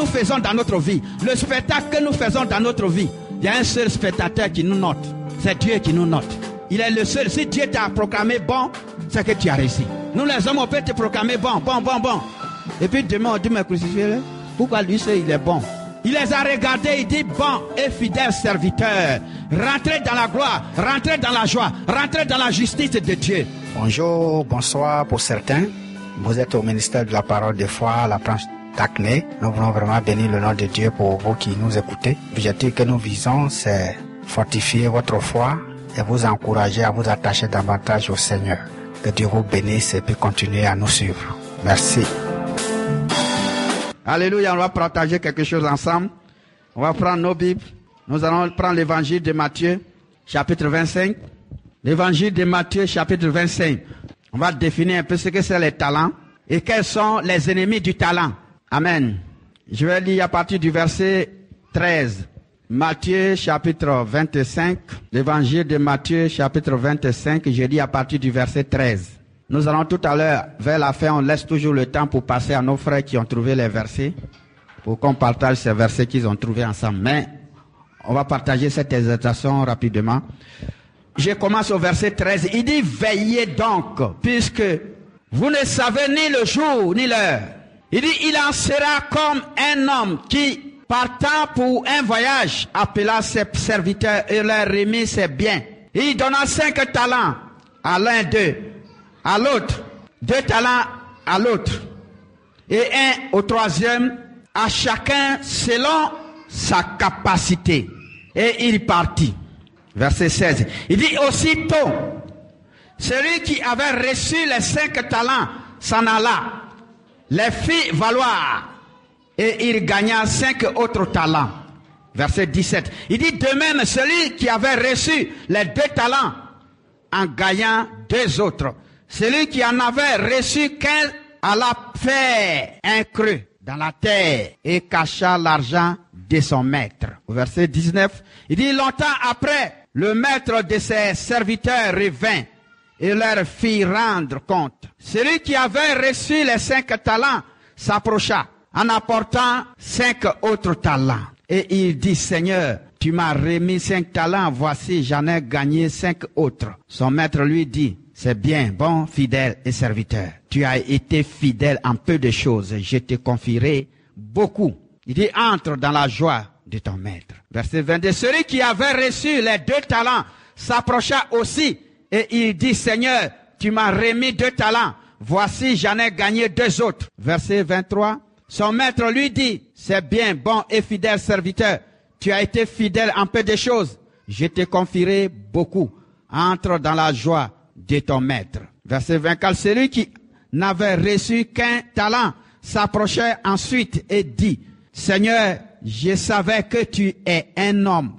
faisons dans notre vie, le spectacle que nous faisons dans notre vie, il y a un seul spectateur qui nous note. C'est Dieu qui nous note. Il est le seul. Si Dieu t'a proclamé bon, c'est que tu as réussi. Nous les hommes, on peut te proclamer bon. Et puis demain, on dit, mais crucifié, pourquoi lui, il est bon? Il les a regardés, il dit, bon et fidèle serviteur, rentrez dans la gloire, rentrez dans la joie, rentrez dans la justice de Dieu. Bonjour, bonsoir pour certains. Vous êtes au ministère de la parole de foi à la branche d'Acné. Nous voulons vraiment bénir le nom de Dieu pour vous qui nous écoutez. L'objectif que nous visons, c'est fortifier votre foi et vous encourager à vous attacher davantage au Seigneur. Que Dieu vous bénisse et puis continuer à nous suivre. Merci. Alléluia, on va partager quelque chose ensemble. On va prendre nos Bibles. Nous allons prendre l'évangile de Matthieu, chapitre 25. L'évangile de Matthieu, chapitre 25. On va définir un peu ce que c'est les talents et quels sont les ennemis du talent. Amen. Je vais lire à partir du verset 13. Matthieu, chapitre 25. L'évangile de Matthieu, chapitre 25. Je lis à partir du verset 13. Nous allons tout à l'heure, vers la fin, on laisse toujours le temps pour passer à nos frères qui ont trouvé les versets, pour qu'on partage ces versets qu'ils ont trouvés ensemble. Mais on va partager cette exhortation rapidement. Je commence au verset 13. Il dit, veillez donc, puisque vous ne savez ni le jour ni l'heure. Il dit, il en sera comme un homme qui, partant pour un voyage, appela ses serviteurs et leur remit ses biens. Il donna 5 talents à l'un d'eux, à l'autre, 2 talents à l'autre, et 1 au troisième, à chacun selon sa capacité. Et il partit. Verset 16. Il dit, aussitôt, celui qui avait reçu les 5 talents s'en alla, les fit valoir, et il gagna 5 autres talents. Verset 17. Il dit, de même, celui qui avait reçu les 2 talents en gagnant 2 autres. Celui qui en avait reçu qu'un alla faire un creux dans la terre et cacha l'argent de son maître. Au verset 19, il dit, longtemps après, le maître de ses serviteurs revint et leur fit rendre compte. Celui qui avait reçu les 5 talents s'approcha en apportant 5 autres talents. Et il dit, Seigneur, tu m'as remis 5 talents, voici j'en ai gagné 5 autres. Son maître lui dit, c'est bien, bon, fidèle et serviteur. Tu as été fidèle en peu de choses, je te confierai beaucoup. Il dit, entre dans la joie de ton maître. Verset 22, celui qui avait reçu les 2 talents s'approcha aussi et il dit, Seigneur, tu m'as remis 2 talents, voici j'en ai gagné 2 autres. Verset 23, son maître lui dit, c'est bien, bon et fidèle serviteur, tu as été fidèle en peu de choses, je te confierai beaucoup. Entre dans la joie de ton maître. Verset 24, celui qui n'avait reçu qu'un talent s'approchait ensuite et dit, Seigneur, je savais que tu es un homme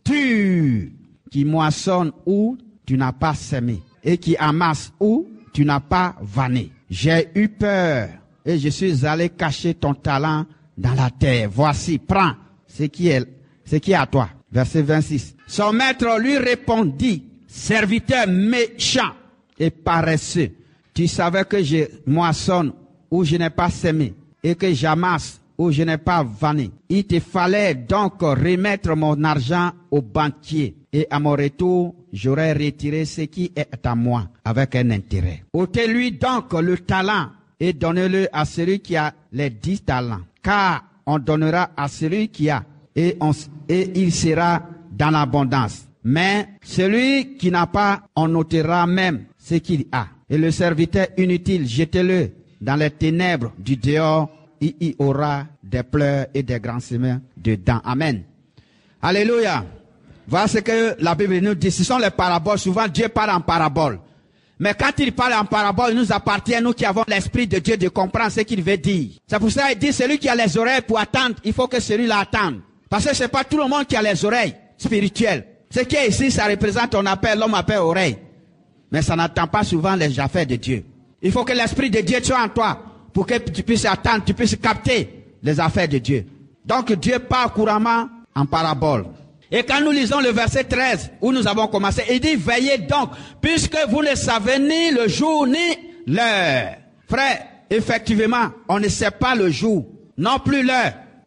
dur, qui moissonne où tu n'as pas semé et qui amasse où tu n'as pas vanné. J'ai eu peur et je suis allé cacher ton talent dans la terre. Voici, prends ce qui est à toi. Verset 26. Son maître lui répondit, serviteur méchant et paresseux, tu savais que je moissonne où je n'ai pas semé et que j'amasse où je n'ai pas vanné. Il te fallait donc remettre mon argent au banquier et à mon retour, j'aurais retiré ce qui est à moi avec un intérêt. Ôtez-lui donc le talent et donnez-le à celui qui a les 10 talents, car on donnera à celui qui a et il sera dans l'abondance. Mais celui qui n'a pas, on ôtera même ce qu'il a. Et le serviteur inutile, jetez-le dans les ténèbres du dehors. Il y aura des pleurs et des grands semins dedans. Amen. Alléluia. Voilà ce que la Bible nous dit. Ce sont les paraboles. Souvent, Dieu parle en parabole. Mais quand il parle en parabole, il nous appartient, nous qui avons l'Esprit de Dieu, de comprendre ce qu'il veut dire. C'est pour ça qu'il dit, celui qui a les oreilles pour attendre, il faut que celui-là attende. Parce que c'est pas tout le monde qui a les oreilles spirituelles. Ce qui est ici, ça représente, on appelle, l'homme appelle oreille. Mais ça n'attend pas souvent les affaires de Dieu. Il faut que l'Esprit de Dieu soit en toi pour que tu puisses attendre, tu puisses capter les affaires de Dieu. Donc Dieu parle couramment en parabole. Et quand nous lisons le verset 13, où nous avons commencé, il dit, veillez donc, puisque vous ne savez ni le jour ni l'heure. Frère, effectivement, on ne sait pas le jour, non plus l'heure.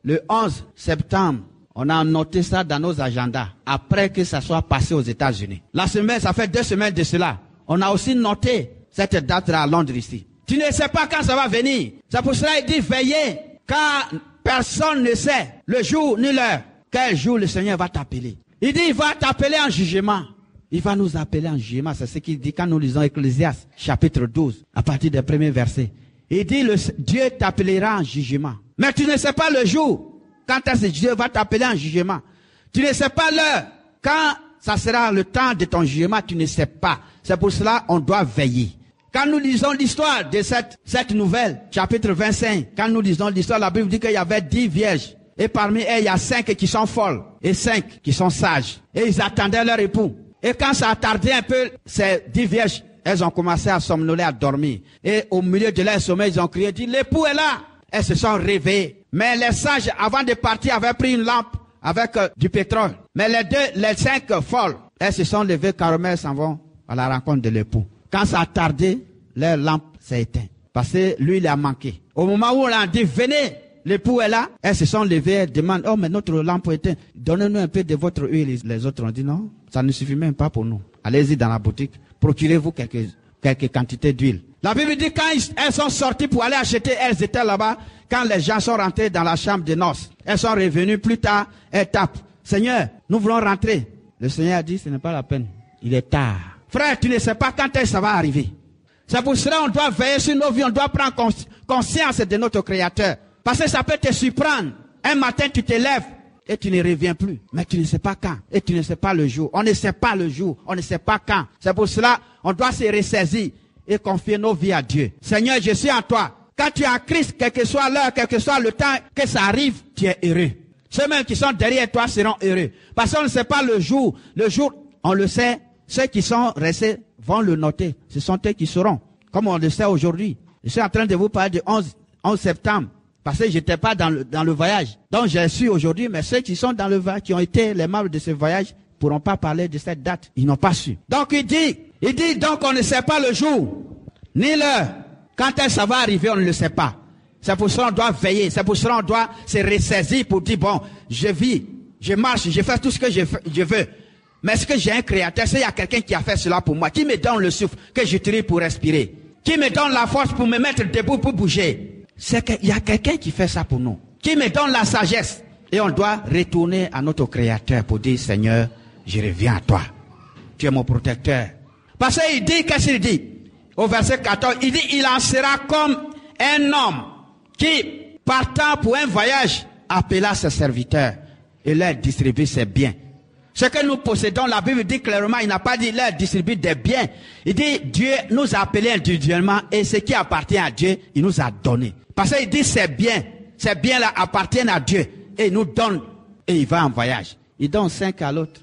le 11 septembre, on a noté ça dans nos agendas, après que ça soit passé aux États-Unis. La semaine, ça fait 2 semaines de cela. On a aussi noté cette date-là à Londres ici. Tu ne sais pas quand ça va venir. C'est pour cela qu'il dit veillez, car personne ne sait le jour ni l'heure. Quel jour le Seigneur va t'appeler. Il dit il va t'appeler en jugement. Il va nous appeler en jugement. C'est ce qu'il dit quand nous lisons Ecclésiaste, chapitre 12, à partir des premiers versets. Il dit Dieu t'appellera en jugement. Mais tu ne sais pas le jour. Quand est-ce que Dieu va t'appeler en jugement? Tu ne sais pas l'heure. Quand ça sera le temps de ton jugement, tu ne sais pas. C'est pour cela qu'on doit veiller. Quand nous lisons l'histoire de cette nouvelle, chapitre 25, quand nous lisons l'histoire, la Bible dit qu'il y avait 10 vierges. Et parmi elles, il y a 5 qui sont folles et 5 qui sont sages. Et ils attendaient leur époux. Et quand ça a tardé un peu, ces 10 vierges, elles ont commencé à somnoler, à dormir. Et au milieu de leur sommeil, ils ont crié, dit, l'époux est là. Elles se sont réveillées. Mais les sages, avant de partir, avaient pris une lampe avec du pétrole. Mais les 5 folles, elles se sont levées carrément, elles s'en vont à la rencontre de l'époux. Quand ça a tardé, leur lampe s'est éteinte. Parce que lui, il a manqué. Au moment où on a dit, venez, l'époux est là, elles se sont levées, elles demandent, oh, mais notre lampe est éteinte. Donnez-nous un peu de votre huile. Les autres ont dit, non, ça ne suffit même pas pour nous. Allez-y dans la boutique, procurez-vous quelques quantités d'huile. La Bible dit, quand elles sont sorties pour aller acheter, elles étaient là-bas. Quand les gens sont rentrés dans la chambre de noces, elles sont revenues plus tard, elles tapent. Seigneur, nous voulons rentrer. Le Seigneur a dit, ce n'est pas la peine. Il est tard. Frère, tu ne sais pas quand ça va arriver. C'est pour cela qu'on doit veiller sur nos vies, on doit prendre conscience de notre Créateur. Parce que ça peut te surprendre. Un matin, tu te lèves et tu ne reviens plus. Mais tu ne sais pas quand. Et tu ne sais pas le jour. On ne sait pas le jour. On ne sait pas quand. C'est pour cela qu'on doit se ressaisir et confier nos vies à Dieu. Seigneur, je suis en toi. Quand tu es en Christ, quel que soit l'heure, quel que soit le temps que ça arrive, tu es heureux. Ceux-mêmes qui sont derrière toi seront heureux. Parce qu'on ne sait pas le jour. Le jour, on le sait. Ceux qui sont restés vont le noter. Ce sont eux qui sauront. Comme on le sait aujourd'hui. Je suis en train de vous parler du 11 septembre. Parce que je n'étais pas dans le voyage. Donc j'ai su aujourd'hui, mais ceux qui sont dans le voyage, qui ont été les membres de ce voyage, ne pourront pas parler de cette date. Ils n'ont pas su. Donc il dit donc on ne sait pas le jour, ni l'heure. Quand ça va arriver, on ne le sait pas. C'est pour cela qu'on doit veiller. C'est pour cela qu'on doit se ressaisir pour dire, bon, je vis, je marche, je fais tout ce que je veux. Mais est-ce que j'ai un créateur? Est-ce qu'il y a quelqu'un qui a fait cela pour moi? Qui me donne le souffle que j'utilise pour respirer? Qui me donne la force pour me mettre debout pour bouger? C'est qu'il y a quelqu'un qui fait ça pour nous. Qui me donne la sagesse? Et on doit retourner à notre créateur pour dire, Seigneur, je reviens à toi. Tu es mon protecteur. Parce qu'il dit, qu'est-ce qu'il dit? Au verset 14, il dit, il en sera comme un homme qui, partant pour un voyage, appela ses serviteurs et leur distribue ses biens. Ce que nous possédons, la Bible dit clairement, il n'a pas dit leur distribue des biens. Il dit, Dieu nous a appelés individuellement et ce qui appartient à Dieu, il nous a donné. Parce qu'il dit, ces biens-là appartiennent à Dieu et il nous donne et il va en voyage. Il donne 5 à l'autre,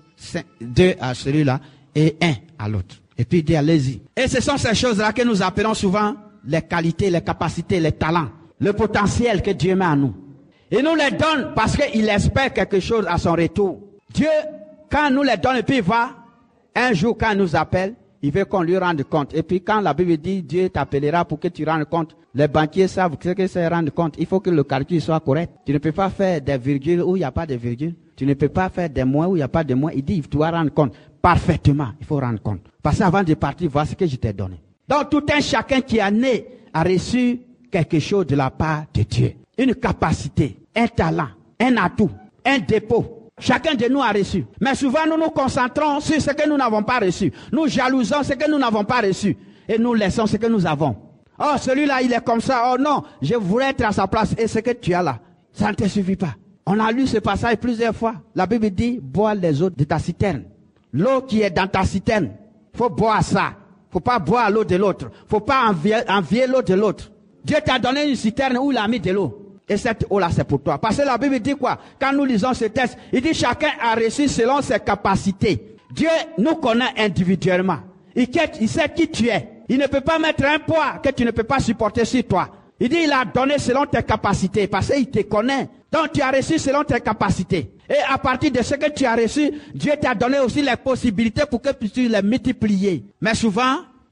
2 à celui-là et 1 à l'autre. Et puis il dit, allez-y. Et ce sont ces choses-là que nous appelons souvent les qualités, les capacités, les talents, le potentiel que Dieu met en nous. Il nous les donne parce qu'il espère quelque chose à son retour. Dieu, quand nous les donne et puis il va, un jour quand il nous appelle, il veut qu'on lui rende compte. Et puis quand la Bible dit, Dieu t'appellera pour que tu rendes compte, les banquiers savent ce que c'est rendre compte. Il faut que le calcul soit correct. Tu ne peux pas faire des virgules où il n'y a pas de virgule. Tu ne peux pas faire des moins où il n'y a pas de moins. Il dit, tu dois rendre compte. Parfaitement, il faut rendre compte. Parce qu'avant de partir, voilà ce que je t'ai donné. Donc tout un chacun qui est né a reçu quelque chose de la part de Dieu. Une capacité, un talent, un atout, un dépôt. Chacun de nous a reçu. Mais souvent nous nous concentrons sur ce que nous n'avons pas reçu. Nous jalousons ce que nous n'avons pas reçu. Et nous laissons ce que nous avons. Oh, celui-là, il est comme ça. Oh non, je voulais être à sa place. Et ce que tu as là, ça ne te suffit pas. On a lu ce passage plusieurs fois. La Bible dit, bois les eaux de ta citerne. L'eau qui est dans ta citerne, faut boire ça. Faut pas boire l'eau de l'autre. Faut pas envier l'eau de l'autre. Dieu t'a donné une citerne où il a mis de l'eau. Et cette eau-là, c'est pour toi. Parce que la Bible dit quoi? Quand nous lisons ce texte, il dit chacun a reçu selon ses capacités. Dieu nous connaît individuellement. Il sait qui tu es. Il ne peut pas mettre un poids que tu ne peux pas supporter sur toi. Il dit il a donné selon tes capacités. Parce qu'il te connaît. Donc tu as reçu selon tes capacités. Et à partir de ce que tu as reçu, Dieu t'a donné aussi les possibilités pour que tu puisses les multiplier. Mais souvent,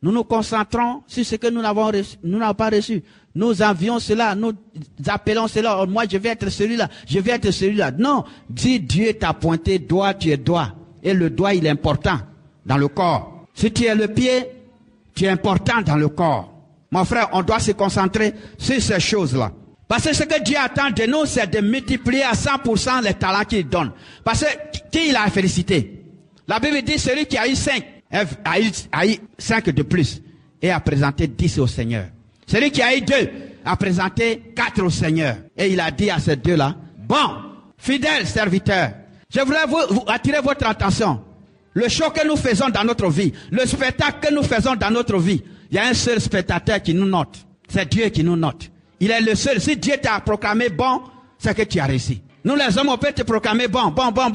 nous nous concentrons sur ce que nous n'avons pas reçu. Nous envions cela, nous appelons cela. Oh, moi, je vais être celui-là, je vais être celui-là. Non, si Dieu t'a pointé doigt, tu es doigt. Et le doigt, il est important dans le corps. Si tu es le pied, tu es important dans le corps. Mon frère, on doit se concentrer sur ces choses-là. Parce que ce que Dieu attend de nous, c'est de multiplier à 100% les talents qu'il donne. Parce que qui il a félicité? La Bible dit, celui qui a eu 5, a eu 5 de plus et a présenté 10 au Seigneur. Celui qui a eu 2 a présenté 4 au Seigneur. Et il a dit à ces 2-là, bon, fidèles serviteurs, je voudrais vous attirer votre attention. Le show que nous faisons dans notre vie, le spectacle que nous faisons dans notre vie, il y a un seul spectateur qui nous note. C'est Dieu qui nous note. Il est le seul. Si Dieu t'a proclamé bon, c'est que tu as réussi. Nous les hommes, on peut te proclamer bon.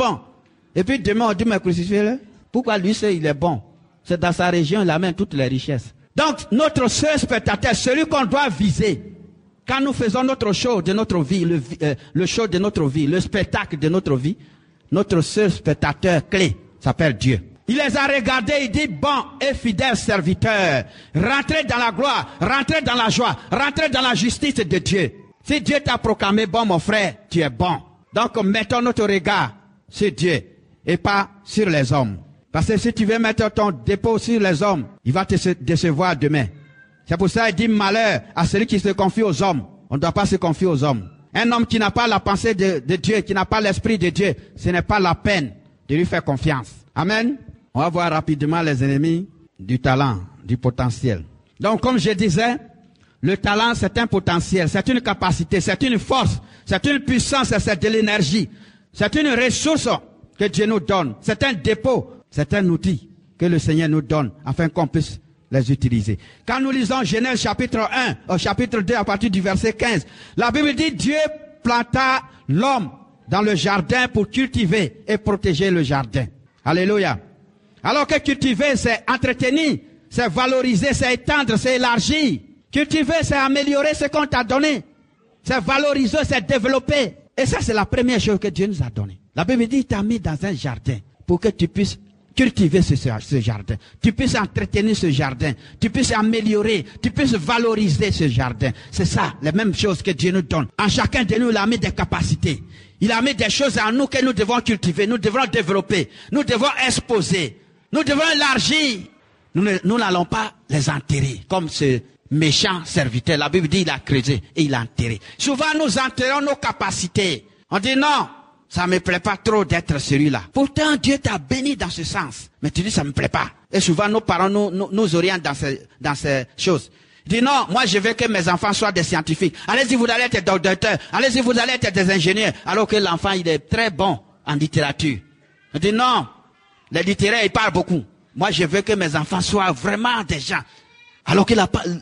Et puis demain, on dit, mais crucifiez-le. Pourquoi lui, il est bon? C'est dans sa région, il amène toutes les richesses. Donc, notre seul spectateur, celui qu'on doit viser, quand nous faisons notre show de notre vie, le show de notre vie, le spectacle de notre vie, notre seul spectateur clé s'appelle Dieu. Il les a regardés, il dit, bon et fidèles serviteurs, rentrez dans la gloire, rentrez dans la joie, rentrez dans la justice de Dieu. Si Dieu t'a proclamé bon, mon frère, tu es bon. Donc, mettons notre regard sur Dieu et pas sur les hommes. Parce que si tu veux mettre ton dépôt sur les hommes, il va te décevoir demain. C'est pour ça qu'il dit malheur à celui qui se confie aux hommes. On ne doit pas se confier aux hommes. Un homme qui n'a pas la pensée de Dieu, qui n'a pas l'esprit de Dieu, ce n'est pas la peine de lui faire confiance. Amen. On va voir rapidement les ennemis du talent, du potentiel. Donc, comme je disais, le talent, c'est un potentiel, c'est une capacité, c'est une force, c'est une puissance, c'est de l'énergie. C'est une ressource que Dieu nous donne. C'est un dépôt, c'est un outil que le Seigneur nous donne afin qu'on puisse les utiliser. Quand nous lisons Genèse chapitre 1, au chapitre 2 à partir du verset 15, la Bible dit Dieu planta l'homme dans le jardin pour cultiver et protéger le jardin. Alléluia. Alors que cultiver, c'est entretenir, c'est valoriser, c'est étendre, c'est élargir. Cultiver, c'est améliorer ce qu'on t'a donné. C'est valoriser, c'est développer. Et ça, c'est la première chose que Dieu nous a donnée. La Bible dit, il t'a mis dans un jardin pour que tu puisses cultiver ce jardin. Tu puisses entretenir ce jardin. Tu puisses améliorer. Tu puisses valoriser ce jardin. C'est ça, les mêmes choses que Dieu nous donne. En chacun de nous, il a mis des capacités. Il a mis des choses en nous que nous devons cultiver. Nous devons développer. Nous devons exposer. Nous devons élargir. Nous n'allons pas les enterrer comme ce méchant serviteur. La Bible dit il a creusé et il a enterré. Souvent nous enterrons nos capacités. On dit non, ça me plaît pas trop d'être celui-là. Pourtant Dieu t'a béni dans ce sens. Mais tu dis ça me plaît pas. Et souvent nos parents nous orientent dans ces choses. Il dit non, moi je veux que mes enfants soient des scientifiques. Allez-y, vous allez être docteurs. Allez-y, vous allez être des ingénieurs. Alors que l'enfant il est très bon en littérature. Il dit non, les littéraires ils parlent beaucoup. Moi je veux que mes enfants soient vraiment des gens. Alors que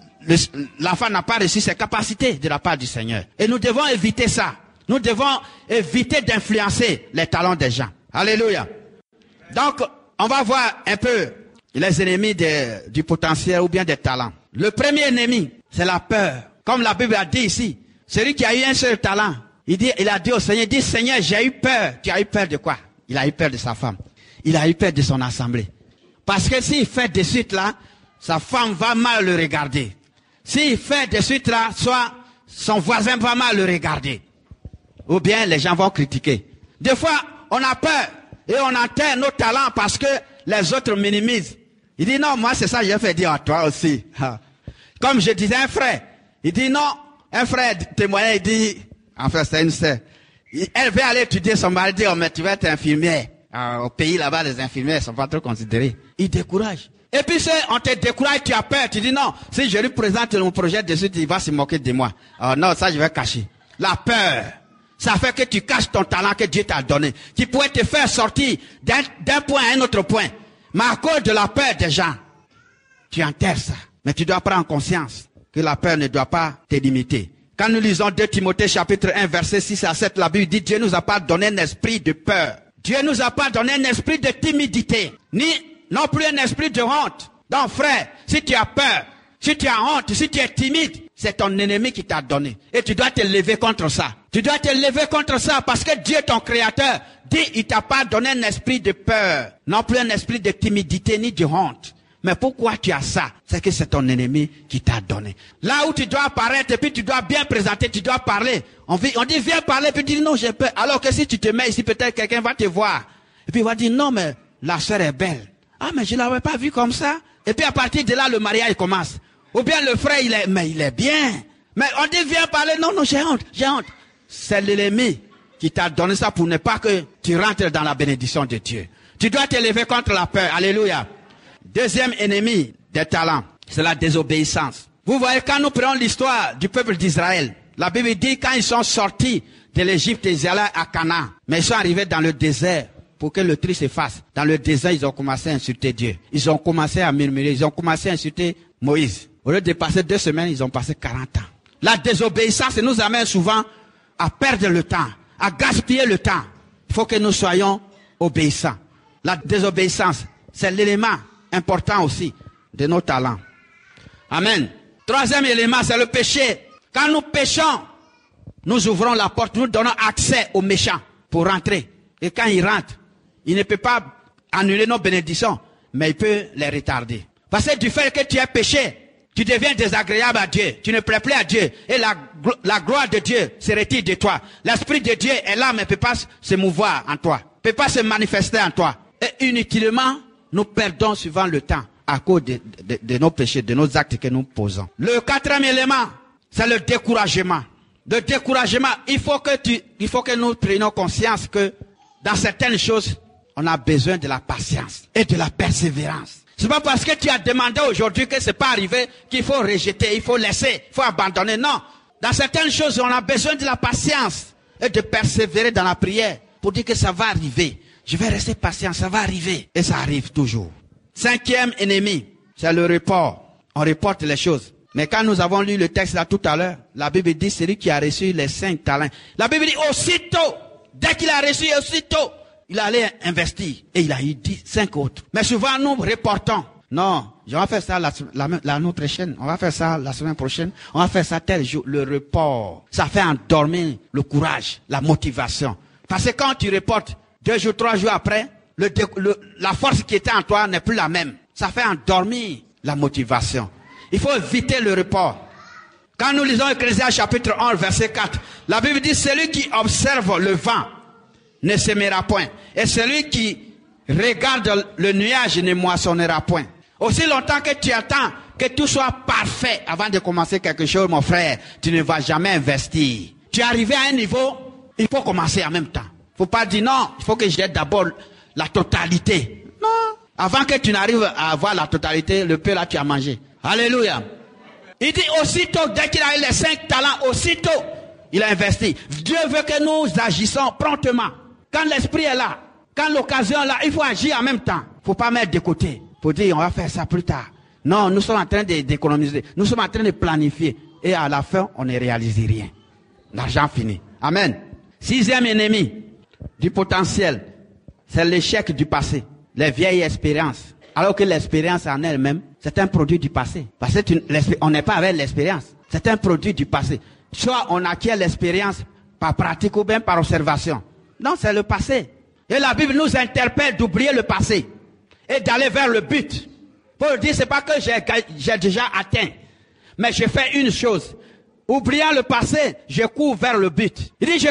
l'enfant n'a pas reçu ses capacités de la part du Seigneur. Et nous devons éviter ça. Nous devons éviter d'influencer les talents des gens. Alléluia. Donc, on va voir un peu les ennemis du potentiel ou bien des talents. Le premier ennemi, c'est la peur. Comme la Bible a dit ici, celui qui a eu un seul talent, il a dit au Seigneur, il dit, Seigneur, j'ai eu peur. Tu as eu peur de quoi? Il a eu peur de sa femme. Il a eu peur de son assemblée. Parce que s'il fait de suite là, sa femme va mal le regarder. S'il fait de suite là, soit son voisin va mal le regarder. Ou bien les gens vont critiquer. Des fois, on a peur et on enterre nos talents parce que les autres minimisent. Il dit non, moi c'est ça que j'ai fait dire à toi aussi. Comme je disais un frère, il dit non, un frère témoignait, il dit, en fait c'est une sœur. Elle veut aller étudier, son mari dit, oh mais tu vas être infirmière. Au pays là-bas, les infirmières ne sont pas trop considérées. Il décourage. Et puis on te décourage, tu as peur, tu dis non, si je lui présente mon projet de suite, il va se moquer de moi. Non, ça je vais cacher. La peur, ça fait que tu caches ton talent que Dieu t'a donné, qui pourrait te faire sortir d'un point à un autre point. Mais à cause de la peur des gens, tu enterres ça. Mais tu dois prendre conscience que la peur ne doit pas te limiter. Quand nous lisons 2 Timothée chapitre 1 verset 6 à 7, la Bible dit Dieu nous a pas donné un esprit de peur. Dieu nous a pas donné un esprit de timidité, non plus un esprit de honte. Donc frère, si tu as peur, si tu as honte, si tu es timide, c'est ton ennemi qui t'a donné. Et tu dois te lever contre ça. Tu dois te lever contre ça parce que Dieu, ton créateur, dit il t'a pas donné un esprit de peur, non plus un esprit de timidité ni de honte, Mais pourquoi tu as ça? C'est que c'est ton ennemi qui t'a donné. Là où tu dois apparaître et puis tu dois bien présenter, tu dois parler. On dit viens parler, puis tu dis non, j'ai peur. Alors que si tu te mets ici, peut-être quelqu'un va te voir. Et puis il va dire non, mais la sœur est belle. Ah, mais je ne l'avais pas vue comme ça. Et puis à partir de là, le mariage commence. Ou bien le frère, il est bien. Mais on dit viens parler, non, j'ai honte. C'est l'ennemi qui t'a donné ça pour ne pas que tu rentres dans la bénédiction de Dieu. Tu dois t'élever contre la peur. Alléluia. Deuxième ennemi des talents, c'est la désobéissance. Vous voyez, quand nous prenons l'histoire du peuple d'Israël, la Bible dit quand ils sont sortis de l'Égypte, ils allaient à Canaan. Mais ils sont arrivés dans le désert pour que le tri se fasse. Dans le désert, ils ont commencé à insulter Dieu. Ils ont commencé à murmurer. Ils ont commencé à insulter Moïse. Au lieu de passer 2 semaines, ils ont passé 40 ans. La désobéissance nous amène souvent à perdre le temps, à gaspiller le temps. Il faut que nous soyons obéissants. La désobéissance, c'est l'élément important aussi de nos talents. Amen. Troisième élément, c'est le péché. Quand nous péchons, nous ouvrons la porte, nous donnons accès aux méchants pour rentrer. Et quand ils rentrent, il ne peut pas annuler nos bénédictions, mais il peut les retarder. Parce que du fait que tu as péché, tu deviens désagréable à Dieu. Tu ne plais plus à Dieu. Et la gloire de Dieu se retire de toi. L'Esprit de Dieu est là, mais ne peut pas se mouvoir en toi. Ne peut pas se manifester en toi. Et inutilement, nous perdons souvent le temps à cause de nos péchés, de nos actes que nous posons. Le quatrième élément, c'est le découragement. Le découragement, il faut que nous prenions conscience que dans certaines choses, on a besoin de la patience et de la persévérance. C'est pas parce que tu as demandé aujourd'hui que c'est pas arrivé qu'il faut rejeter, il faut laisser, il faut abandonner. Non. Dans certaines choses, on a besoin de la patience et de persévérer dans la prière pour dire que ça va arriver. Je vais rester patient, ça va arriver. Et ça arrive toujours. Cinquième ennemi, c'est le report. On reporte les choses. Mais quand nous avons lu le texte là tout à l'heure, la Bible dit celui qui a reçu les 5 talents. La Bible dit aussitôt, dès qu'il a reçu, aussitôt, il allait investir. Et il a eu 5 autres. Mais souvent nous reportons. Non, on va faire ça l'année prochaine. On va faire ça la semaine prochaine. On va faire ça tel jour. Le report, ça fait endormir le courage, la motivation. Parce que quand tu reportes, 2 jours, 3 jours après, la force qui était en toi n'est plus la même. Ça fait endormir la motivation. Il faut éviter le report. Quand nous lisons Ecclésiaste chapitre 1, verset 4, la Bible dit, celui qui observe le vent ne sèmera point. Et celui qui regarde le nuage ne moissonnera point. Aussi longtemps que tu attends que tout soit parfait avant de commencer quelque chose, mon frère, tu ne vas jamais investir. Tu es arrivé à un niveau, il faut commencer en même temps. Il ne faut pas dire non, il faut que j'ai d'abord la totalité. Non. Avant que tu n'arrives à avoir la totalité, le peu là tu as mangé. Alléluia. Il dit aussitôt, dès qu'il a eu les 5 talents, aussitôt, il a investi. Dieu veut que nous agissons promptement. Quand l'esprit est là, quand l'occasion est là, il faut agir en même temps. Il ne faut pas mettre de côté. Il faut dire, on va faire ça plus tard. Non, nous sommes en train d'économiser. Nous sommes en train de planifier. Et à la fin, on ne réalise rien. L'argent fini. Amen. 6e ennemi du potentiel, c'est l'échec du passé. Les vieilles expériences. Alors que l'expérience en elle-même, c'est un produit du passé. Parce que on n'est pas avec l'expérience. C'est un produit du passé. Soit on acquiert l'expérience par pratique ou bien par observation. Non, c'est le passé. Et la Bible nous interpelle d'oublier le passé et d'aller vers le but. Pour dire, c'est pas que j'ai déjà atteint, mais je fais une chose. Oubliant le passé, je cours vers le but. Il dit,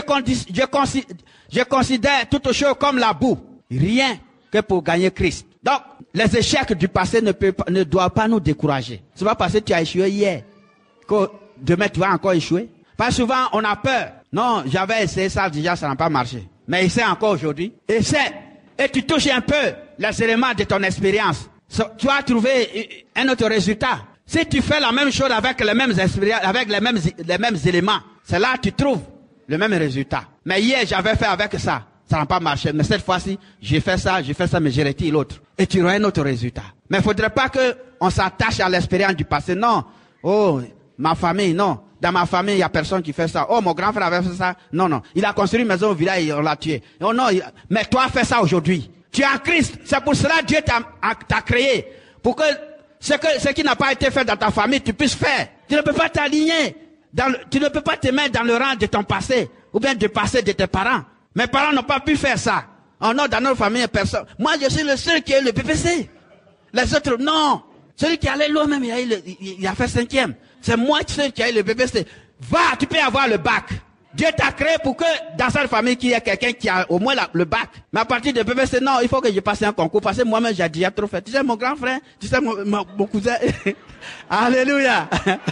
je considère toute chose comme la boue. Rien que pour gagner Christ. Donc, les échecs du passé ne doivent pas nous décourager. C'est pas parce que tu as échoué hier que demain tu vas encore échouer. Parce que souvent, on a peur. Non, j'avais essayé ça déjà, ça n'a pas marché. Mais essaie encore aujourd'hui. Essaie. Et tu touches un peu les éléments de ton expérience. Tu vas trouver un autre résultat. Si tu fais la même chose avec les mêmes expériences, avec les mêmes éléments, c'est là que tu trouves le même résultat. Mais hier, j'avais fait avec ça. Ça n'a pas marché. Mais cette fois-ci, j'ai fait ça, mais j'ai retiré l'autre. Et tu auras un autre résultat. Mais il ne faudrait pas qu'on s'attache à l'expérience du passé. Non. Oh, ma famille, non. Dans ma famille, il n'y a personne qui fait ça. Oh, mon grand frère avait fait ça. Non, non. Il a construit une maison au village et on l'a tué. Oh non, mais toi, fais ça aujourd'hui. Tu es en Christ. C'est pour cela que Dieu t'a créé. Pour que ce qui n'a pas été fait dans ta famille, tu puisses faire. Tu ne peux pas t'aligner. Tu ne peux pas te mettre dans le rang de ton passé. Ou bien du passé de tes parents. Mes parents n'ont pas pu faire ça. Oh non, dans notre famille, personne. Moi, je suis le seul qui est le PPC. Les autres, non. Celui qui allait loin même, il a fait 5e. C'est moi qui a eu le BPC. Va, tu peux avoir le bac. Dieu t'a créé pour que dans cette famille, qu'il y ait quelqu'un qui a au moins le bac. Mais à partir de BPC, non, il faut que je passe un concours. Parce que moi-même, j'ai déjà trop fait. Tu sais, mon grand frère, tu sais, mon cousin. Alléluia.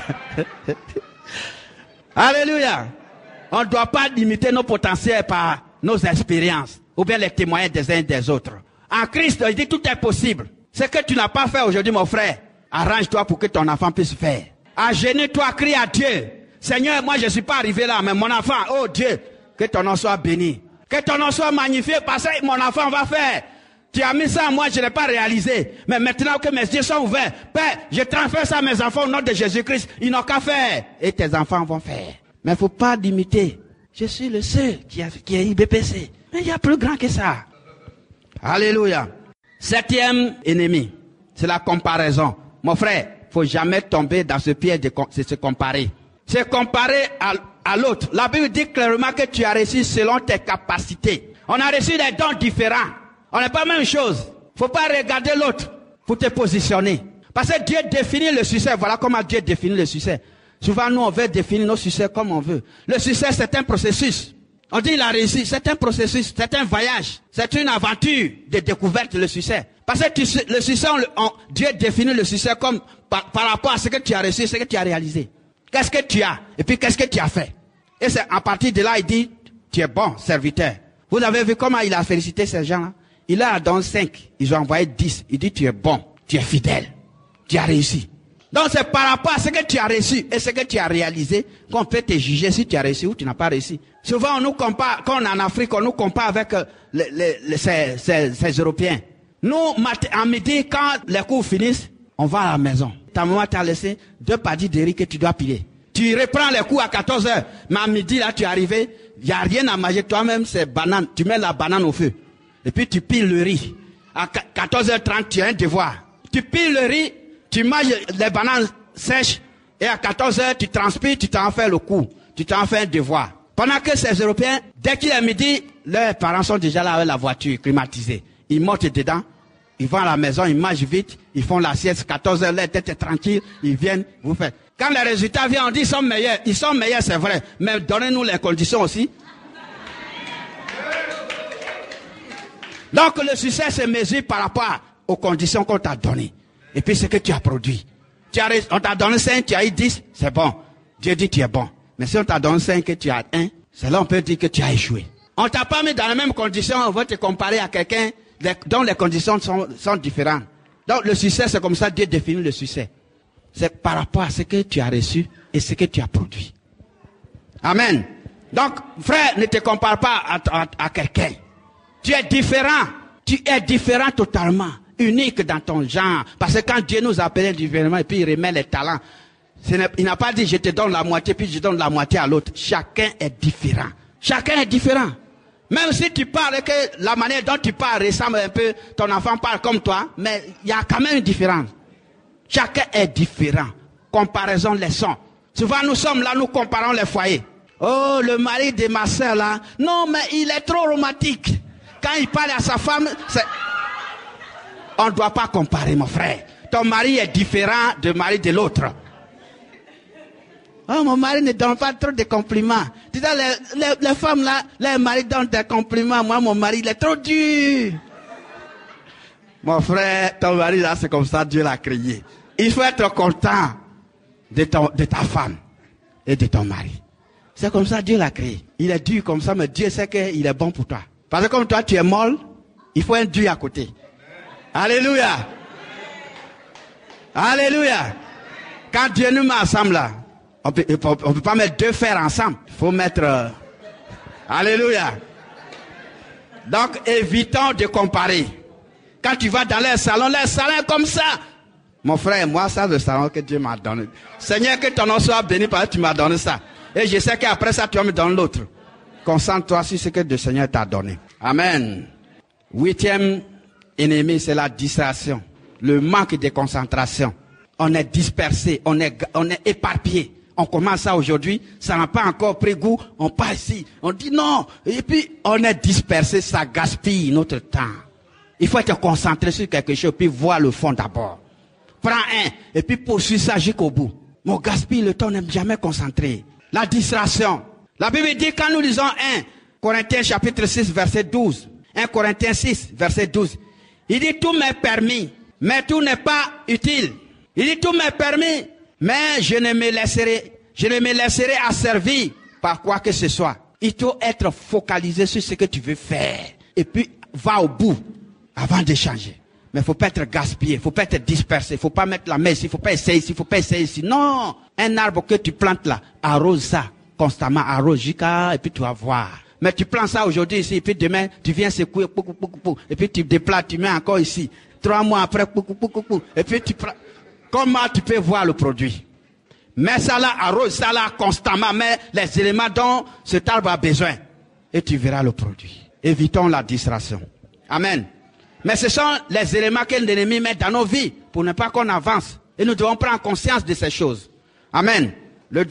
Alléluia. On ne doit pas limiter nos potentiels par nos expériences. Ou bien les témoignages des uns et des autres. En Christ, il dit tout est possible. Ce que tu n'as pas fait aujourd'hui, mon frère, arrange-toi pour que ton enfant puisse faire. Agenouille-toi, crie à Dieu. Seigneur, moi je ne suis pas arrivé là, mais mon enfant, oh Dieu, que ton nom soit béni. Que ton nom soit magnifié parce que mon enfant va faire. Tu as mis ça, moi je ne l'ai pas réalisé. Mais maintenant que mes yeux sont ouverts, Père, je transfère ça à mes enfants au nom de Jésus-Christ. Ils n'ont qu'à faire. Et tes enfants vont faire. Mais il ne faut pas limiter. Je suis le seul qui a eu BPC. Mais il y a plus grand que ça. Alléluia. 7e ennemi, c'est la comparaison. Mon frère, il ne faut jamais tomber dans ce piège de se comparer. Se comparer à l'autre. La Bible dit clairement que tu as reçu selon tes capacités. On a reçu des dons différents. On n'est pas la même chose. Il ne faut pas regarder l'autre pour te positionner. Parce que Dieu définit le succès. Voilà comment Dieu définit le succès. Souvent, nous, on veut définir nos succès comme on veut. Le succès, c'est un processus. On dit il a réussi. C'est un processus. C'est un voyage. C'est une aventure de découverte, le succès. Parce que le succès, Dieu définit le succès comme par rapport à ce que tu as reçu, ce que tu as réalisé. Qu'est-ce que tu as? Et puis, qu'est-ce que tu as fait? Et c'est à partir de là, il dit, tu es bon, serviteur. Vous avez vu comment il a félicité ces gens-là? Il a donné 5. Ils ont envoyé 10. Il dit, tu es bon, tu es fidèle, tu as réussi. Donc, c'est par rapport à ce que tu as reçu et ce que tu as réalisé qu'on peut te juger si tu as réussi ou tu n'as pas réussi. Souvent, on nous compare, quand on est en Afrique, on nous compare avec ces Européens. Nous, en midi, quand les cours finissent, on va à la maison. Ta maman t'a laissé 2 paddies de riz que tu dois piler. Tu reprends les cours à 14h. Mais à midi, là, tu es arrivé, il n'y a rien à manger. Toi-même, c'est banane. Tu mets la banane au feu. Et puis, tu piles le riz. À 14h30, tu as un devoir. Tu piles le riz, tu manges les bananes sèches. Et à 14h, tu transpires, tu t'en fais le coup. Tu t'en fais un devoir. Pendant que ces Européens, dès qu'il est midi, leurs parents sont déjà là avec la voiture climatisée. Ils montent dedans. Ils vont à la maison, ils mangent vite, ils font la sieste, 14h, la tête est tranquille, ils viennent, vous faites. Quand les résultats viennent, on dit ils sont meilleurs, c'est vrai, mais donnez-nous les conditions aussi. Donc le succès se mesure par rapport aux conditions qu'on t'a données. Et puis ce que tu as produit. On t'a donné 5, tu as eu 10, c'est bon. Dieu dit tu es bon. Mais si on t'a donné 5 et tu as 1, c'est là on peut dire que tu as échoué. On t'a pas mis dans les mêmes conditions, on va te comparer à quelqu'un dont les conditions sont différentes. Donc le succès, c'est comme ça Dieu définit le succès. C'est par rapport à ce que tu as reçu et ce que tu as produit. Amen. Donc, frère, ne te compare pas à quelqu'un. Tu es différent. Tu es différent totalement. Unique dans ton genre. Parce que quand Dieu nous appelle individuellement et puis il remet les talents, il n'a pas dit je te donne la moitié puis je donne la moitié à l'autre. Chacun est différent. Chacun est différent. Même si tu parles que la manière dont tu parles ressemble un peu, ton enfant parle comme toi, mais il y a quand même une différence. Chacun est différent. Comparaison leçon. Souvent nous sommes là, nous comparons les foyers. Oh, le mari de ma soeur là, non mais il est trop romantique. Quand il parle à sa femme, on ne doit pas comparer mon frère. Ton mari est différent du mari de l'autre. Oh, mon mari ne donne pas trop de compliments. Tu sais, les femmes là, les maris donnent des compliments. Moi, mon mari, il est trop dur. Mon frère, ton mari là, c'est comme ça, Dieu l'a créé. Il faut être content de ta femme et de ton mari. C'est comme ça, Dieu l'a créé. Il est dur comme ça, mais Dieu sait qu'il est bon pour toi. Parce que comme toi, tu es molle, il faut un dur à côté. Alléluia. Alléluia. Quand Dieu nous met ensemble là, on peut pas mettre 2 fers ensemble. Il faut mettre... Alléluia. Donc, évitons de comparer. Quand tu vas dans les salons comme ça. Mon frère, moi, ça, le salon que Dieu m'a donné. Seigneur, que ton nom soit béni parce que tu m'as donné ça. Et je sais qu'après ça, tu vas me donner l'autre. Concentre-toi sur ce que le Seigneur t'a donné. Amen. 8e ennemi, c'est la distraction. Le manque de concentration. On est dispersé, on est éparpillé. On commence ça aujourd'hui, ça n'a pas encore pris goût, on part ici, on dit non, et puis on est dispersé, ça gaspille notre temps. Il faut être concentré sur quelque chose, puis voir le fond d'abord. Prends un, et puis poursuis ça jusqu'au bout. Mon gaspille le temps, n'aime jamais concentré. La distraction. La Bible dit, quand nous lisons 1 Corinthiens chapitre 6, verset 12, 1 Corinthiens 6, verset 12, il dit, tout m'est permis, mais tout n'est pas utile. Il dit, tout m'est permis, mais je ne me laisserai asservir par quoi que ce soit. Il faut être focalisé sur ce que tu veux faire. Et puis, va au bout avant d'échanger. Mais il ne faut pas être gaspillé, il ne faut pas être dispersé, il ne faut pas mettre la main ici, il ne faut pas essayer ici, il ne faut pas essayer ici. Non, un arbre que tu plantes là, arrose ça constamment, arrose jusqu'à, et puis tu vas voir. Mais tu plantes ça aujourd'hui ici, et puis demain, tu viens secouer, et puis tu déplaces, tu mets encore ici. 3 mois après, et puis tu prends. Comment tu peux voir le produit? Mets ça là, arrose ça là constamment, mets les éléments dont cet arbre a besoin. Et tu verras le produit. Évitons la distraction. Amen. Mais ce sont les éléments que l'ennemi met dans nos vies pour ne pas qu'on avance. Et nous devons prendre conscience de ces choses. Amen. Le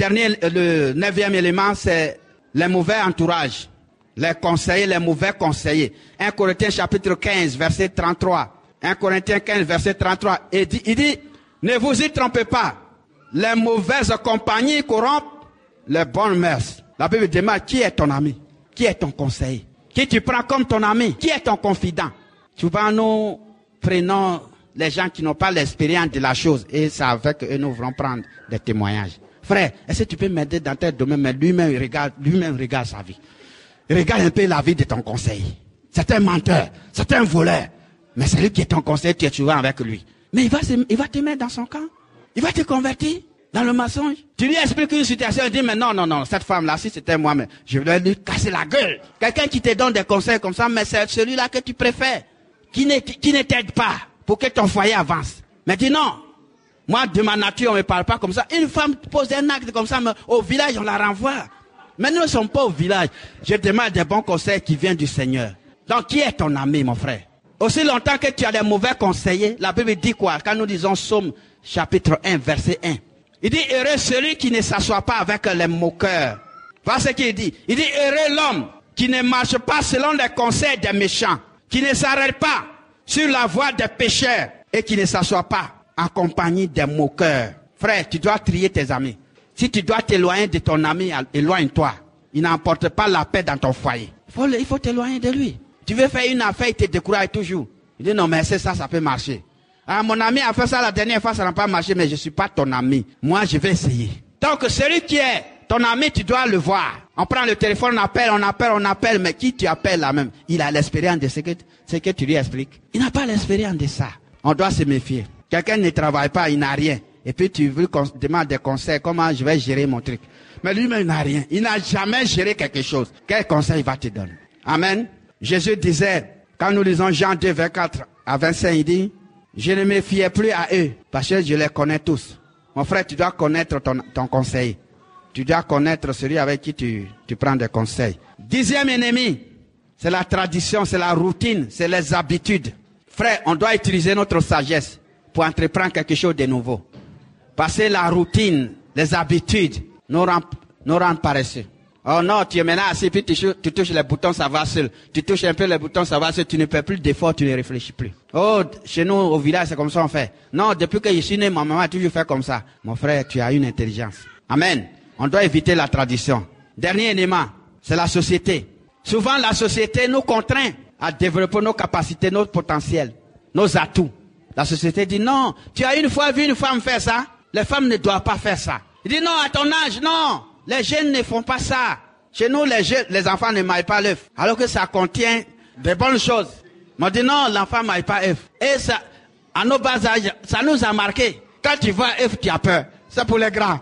9e élément, c'est les mauvais entourages. Les conseillers, les mauvais conseillers. 1 Corinthiens chapitre 15, verset 33. 1 Corinthiens 15, verset 33. Il dit, ne vous y trompez pas. Les mauvaises compagnies corrompent les bonnes mœurs. La Bible demande, qui est ton ami? Qui est ton conseiller? Qui tu prends comme ton ami? Qui est ton confident? Souvent, nous prenons les gens qui n'ont pas l'expérience de la chose et c'est avec eux nous voulons prendre des témoignages. Frère, est-ce que tu peux m'aider dans tel domaine? Mais lui-même regarde sa vie. Regarde un peu la vie de ton conseiller. C'est un menteur, c'est un voleur. Mais c'est lui qui est ton conseiller, tu es souvent avec lui. Mais il va te mettre dans son camp. Il va te convertir dans le mensonge. Tu lui expliques une situation, il dit, mais non, cette femme-là, si c'était moi, mais je vais lui casser la gueule. Quelqu'un qui te donne des conseils comme ça, mais c'est celui-là que tu préfères. Qui ne t'aide pas pour que ton foyer avance. Mais dis non. Moi, de ma nature, on ne me parle pas comme ça. Une femme pose un acte comme ça, mais au village, on la renvoie. Mais nous ne sommes pas au village. Je demande des bons conseils qui viennent du Seigneur. Donc, qui est ton ami, mon frère? Aussi longtemps que tu as des mauvais conseillers, la Bible dit quoi? Quand nous disons Psaume chapitre 1, verset 1. Il dit, heureux celui qui ne s'assoit pas avec les moqueurs. Voilà ce qu'il dit. Il dit, heureux l'homme qui ne marche pas selon les conseils des méchants, qui ne s'arrête pas sur la voie des pécheurs et qui ne s'assoit pas en compagnie des moqueurs. Frère, tu dois trier tes amis. Si tu dois t'éloigner de ton ami, éloigne-toi. Il n'emporte pas la paix dans ton foyer. Il faut t'éloigner de lui. Tu veux faire une affaire, il te décourage toujours. Il dit non, mais c'est ça peut marcher. Ah, mon ami a fait ça la dernière fois, ça n'a pas marché, mais je ne suis pas ton ami. Moi, je vais essayer. Donc, celui qui est ton ami, tu dois le voir. On prend le téléphone, on appelle, mais qui tu appelles là même? Il a l'expérience de ce que tu lui expliques. Il n'a pas l'expérience de ça. On doit se méfier. Quelqu'un ne travaille pas, il n'a rien. Et puis tu veux demander des conseils, comment je vais gérer mon truc. Mais lui-même, il n'a rien. Il n'a jamais géré quelque chose. Quel conseil il va te donner? Amen. Jésus disait, quand nous lisons Jean 2, 24 à 25, il dit, je ne me fiais plus à eux, parce que je les connais tous. Mon frère, tu dois connaître ton conseil. Tu dois connaître celui avec qui tu prends des conseils. 10e ennemi, c'est la tradition, c'est la routine, c'est les habitudes. Frère, on doit utiliser notre sagesse pour entreprendre quelque chose de nouveau. Parce que la routine, les habitudes nous rendent paresseux. Oh non, tu es maintenant assis, puis tu touches les boutons, ça va seul. Tu touches un peu les boutons, ça va seul. Tu ne fais plus d'efforts, tu ne réfléchis plus. Oh, chez nous, au village, c'est comme ça on fait. Non, depuis que je suis né, ma maman a toujours fait comme ça. Mon frère, tu as une intelligence. Amen. On doit éviter la tradition. Dernier élément, c'est la société. Souvent, la société nous contraint à développer nos capacités, nos potentiels, nos atouts. La société dit non, tu as une fois vu une femme faire ça, les femmes ne doivent pas faire ça. Il dit non, à ton âge, non, les jeunes ne font pas ça. Chez nous, les enfants ne maillent pas l'œuf, alors que ça contient de bonnes choses. On dit non, l'enfant ne maille pas œuf. Et ça, à nos bas âges, ça nous a marqué. Quand tu vois œuf, tu as peur. C'est pour les grands.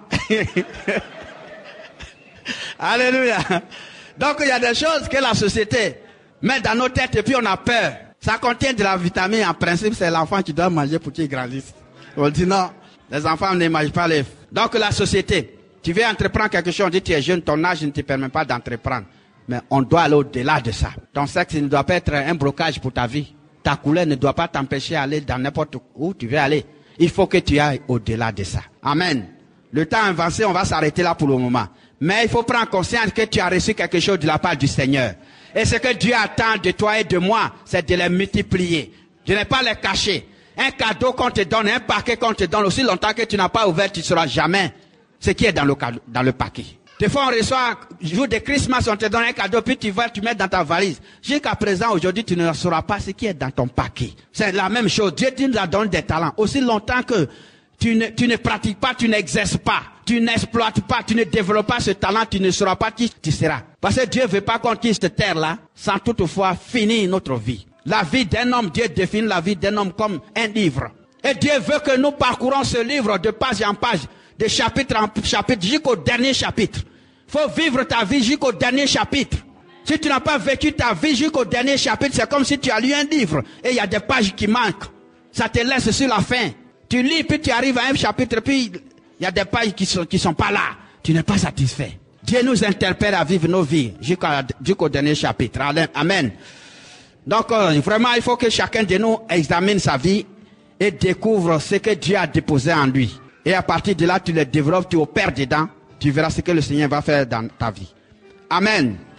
Alléluia. Donc il y a des choses que la société met dans nos têtes et puis on a peur. Ça contient de la vitamine. En principe, c'est l'enfant qui doit manger pour qu'il grandisse. On dit non, les enfants ne mangent pas l'œuf. Donc la société, tu veux entreprendre quelque chose, on dit tu es jeune, ton âge ne te permet pas d'entreprendre. Mais on doit aller au-delà de ça. Ton sexe ne doit pas être un blocage pour ta vie. Ta couleur ne doit pas t'empêcher d'aller dans n'importe où tu veux aller. Il faut que tu ailles au-delà de ça. Amen. Le temps avancé, on va s'arrêter là pour le moment. Mais il faut prendre conscience que tu as reçu quelque chose de la part du Seigneur. Et ce que Dieu attend de toi et de moi, c'est de les multiplier. De ne pas les cacher. Un cadeau qu'on te donne, un paquet qu'on te donne, aussi longtemps que tu n'as pas ouvert, tu ne sauras jamais ce qui est dans le paquet. Des fois, on reçoit, jour de Christmas, on te donne un cadeau, puis tu vas, tu mets dans ta valise. Jusqu'à présent, aujourd'hui, tu ne sauras pas ce qui est dans ton paquet. C'est la même chose. Dieu nous a donné des talents. Aussi longtemps que tu ne pratiques pas, tu n'exerces pas, tu n'exploites pas, tu ne développes pas ce talent, tu ne sauras pas qui tu seras. Parce que Dieu ne veut pas qu'on quitte cette terre-là sans toutefois finir notre vie. La vie d'un homme, Dieu définit la vie d'un homme comme un livre. Et Dieu veut que nous parcourons ce livre de page en page, de chapitre en chapitre, jusqu'au dernier chapitre. Il faut vivre ta vie jusqu'au dernier chapitre. Si tu n'as pas vécu ta vie jusqu'au dernier chapitre, c'est comme si tu as lu un livre et il y a des pages qui manquent. Ça te laisse sur la fin. Tu lis, puis tu arrives à un chapitre, puis il y a des pages qui sont pas là. Tu n'es pas satisfait. Dieu nous interpelle à vivre nos vies jusqu'au dernier chapitre. Amen. Donc, vraiment, il faut que chacun de nous examine sa vie et découvre ce que Dieu a déposé en lui. Et à partir de là, tu le développes, tu opères dedans, tu verras ce que le Seigneur va faire dans ta vie. Amen.